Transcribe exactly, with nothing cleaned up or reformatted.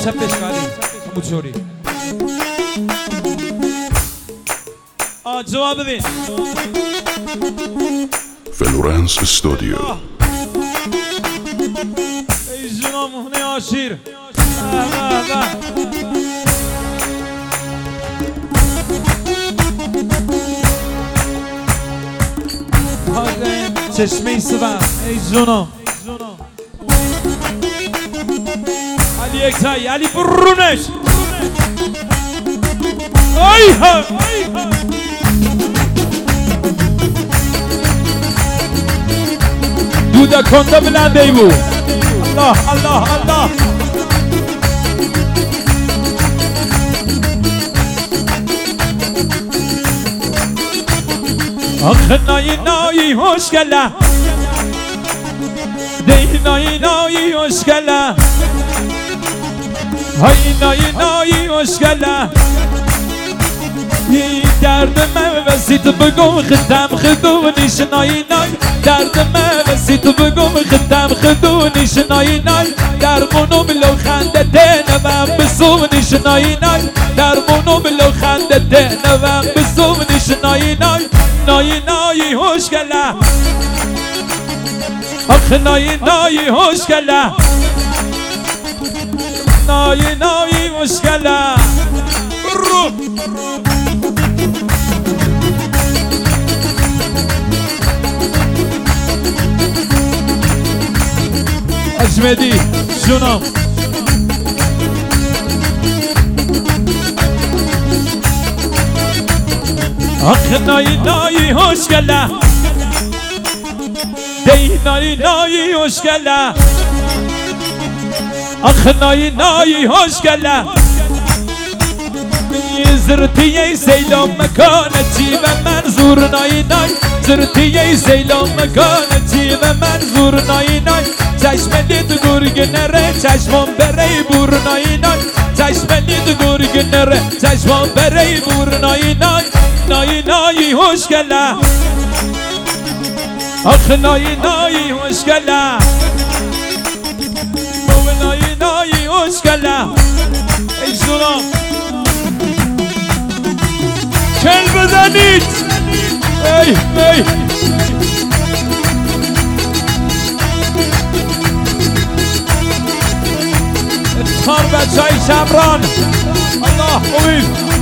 چپش کاری موچوری آه جواب ببین فلورنس استودیو ای جنام هنه آشیر چشمه سبا ای جنام علی اکتایی علی برونش ای ها دودا کنده بلنده ای بو الله الله الله آخه نایی نایی هشگله دی نایی نایی هشگله های نایی نایی هشگله یه درد من وسی تو بگم خدم خدونیش نایی نایی درد من وسی تو بگم خدم خدونیش نایی نایی درمونو بلو خنده دنوم بسونیش نایی نایی درمونو بلو خنده دنوم بسونیش نایی نایی نایی نایی هشگله آخه نایی نایی هشگله نایی نایی هشگله رو اجمدی جونم آخه نایی نایی هشگله دی نایی نایی هشگله آخه نایی نایی هشگله زرتی ای سیلام مکانتی و منظور نایی نایی زرتی ای سیلام مکانتی و منظور نایی نایی چشم دید گرگ نره چشمم بره بور نایی نایی چشم دید گرگ نره چشمم بره بور نایی نایی نایی نایی هشگله آخه نایی نایی هشگله نایی نایی هشگله ای جونم کل بزنید ای ای اتخار بچه های شمران الله امید